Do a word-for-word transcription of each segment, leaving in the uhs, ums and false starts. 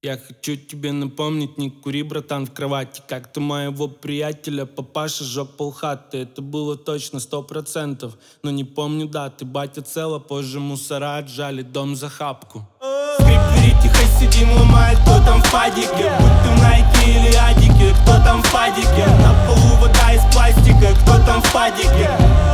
Я хочу тебе напомнить, не кури, братан, в кровати. Как-то моего приятеля папаша сжег полхаты. Это было точно сто процентов, но не помню даты. Батя цела, позже мусора отжали дом за хапку. Скрип двери, тихо сидим, ломает, кто там в падике. Будь ты в Найке или Адике, кто там в падике. На полу вода из пластика, кто там в падике.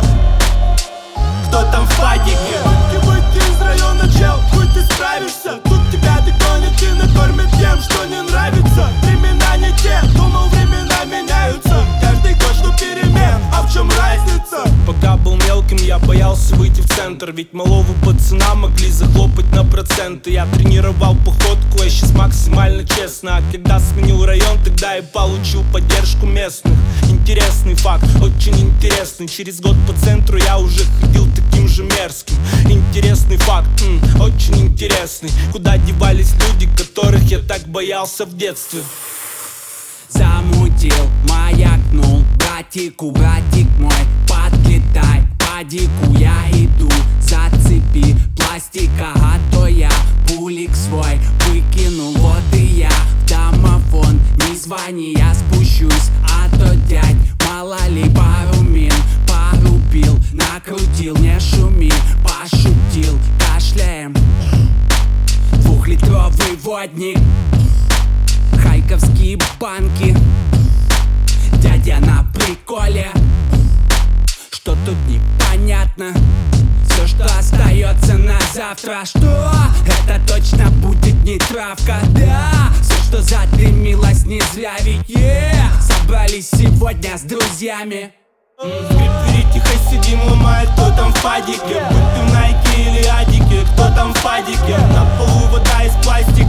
Кто там в падике? Будь выйти из района, чел, хуй ты справишься. Тут тебя догонят и накормят тем, что не нравится. Времена не те, думал, времена меняются. Каждый год жду перемен, а в чем разница? Пока был мелким, я боялся выйти в центр. Ведь малого пацана могли захлопать на проценты. Я тренировал походку, я сейчас максимально честно. А когда сменил район, тогда и получил поддержку местных. Интересный факт, очень интересный. Через год по центру я уже ходил таким же мерзким. Интересный факт, м, очень интересный. Куда девались люди, которых я так боялся в детстве? Замутил, маякнул, братику, братик мой, подлетай, по дику я иду, зацепи пластика, а то я пулик свой выкинул, вот и я в домофон, не звони, я спущусь, а то дядь, мало ли пару мин порубил, накрутил, не шуми, пошутил, кашляем, двухлитровый водник. Харьковские банки, дядя на приколе. Что тут непонятно? Все, что остается на завтра. Что? Это точно будет не травка. Да, все, что задымилось, не зря. Ведь yeah, собрались сегодня с друзьями. Скрип двери, тихо сидим, ломает, кто там в падике. Будь ты в Найке или Адике, кто там в падике. На полу вода из пластика.